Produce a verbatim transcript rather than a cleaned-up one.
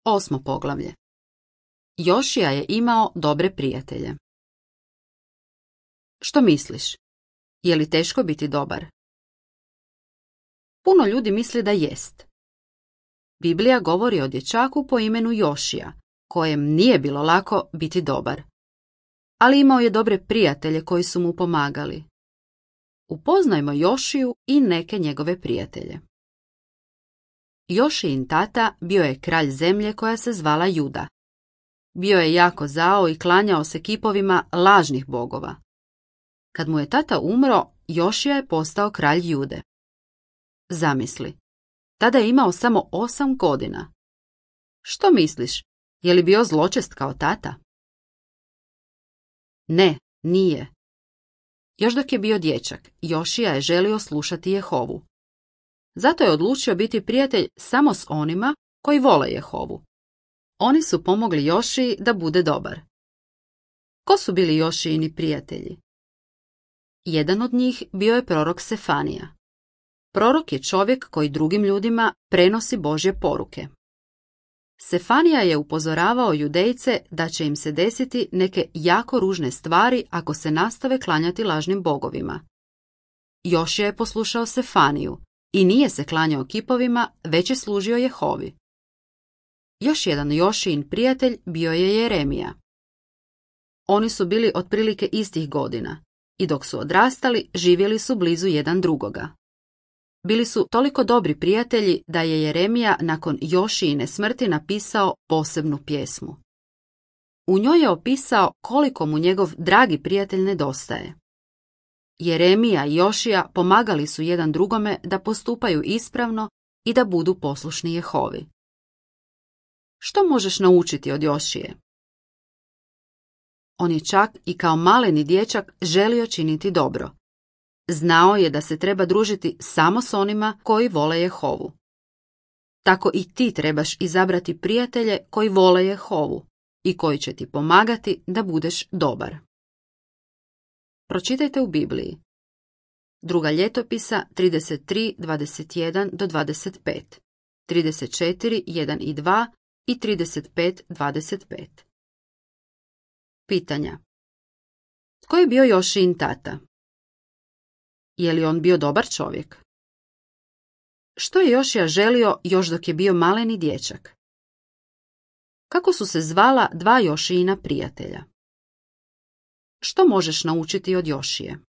Osmo poglavlje. Jošija je imao dobre prijatelje. Što misliš? Je li teško biti dobar? Puno ljudi misli da jest. Biblija govori o dječaku po imenu Jošija, kojem nije bilo lako biti dobar. Ali imao je dobre prijatelje koji su mu pomagali. Upoznajmo Jošiju i neke njegove prijatelje. Jošijin tata bio je kralj zemlje koja se zvala Juda. Bio je jako zao i klanjao se kipovima lažnih bogova. Kad mu je tata umro, Jošija je postao kralj Jude. Zamisli, tada je imao samo osam godina. Što misliš, je li bio zločest kao tata? Ne, nije. Još dok je bio dječak, Jošija je želio slušati Jehovu. Zato je odlučio biti prijatelj samo s onima koji vole Jehovu. Oni su pomogli Jošiji da bude dobar. Ko su bili Jošijini prijatelji? Jedan od njih bio je prorok Sefanija. Prorok je čovjek koji drugim ljudima prenosi Božje poruke. Sefanija je upozoravao Judejce da će im se desiti neke jako ružne stvari ako se nastave klanjati lažnim bogovima. Jošija je poslušao Sefaniju i nije se klanjao kipovima, već je služio Jehovi. Još jedan Jošijin prijatelj bio je Jeremija. Oni su bili otprilike istih godina i dok su odrastali, živjeli su blizu jedan drugoga. Bili su toliko dobri prijatelji da je Jeremija nakon Jošijine smrti napisao posebnu pjesmu. U njoj je opisao koliko mu njegov dragi prijatelj nedostaje. Jeremija i Jošija pomagali su jedan drugome da postupaju ispravno i da budu poslušni Jehovi. Što možeš naučiti od Jošije? On je čak i kao maleni dječak želio činiti dobro. Znao je da se treba družiti samo s onima koji vole Jehovu. Tako i ti trebaš izabrati prijatelje koji vole Jehovu i koji će ti pomagati da budeš dobar. Pročitajte u Bibliji. Druga ljetopisa trideset tri, dvadeset jedan do dvadeset pet, trideset četiri, jedan i dva i trideset pet, dvadeset pet. Pitanja. Tko je bio Jošijin tata? Je li on bio dobar čovjek? Što je Jošija želio još dok je bio maleni dječak? Kako su se zvala dva Jošijina prijatelja? Što možeš naučiti od Jošije?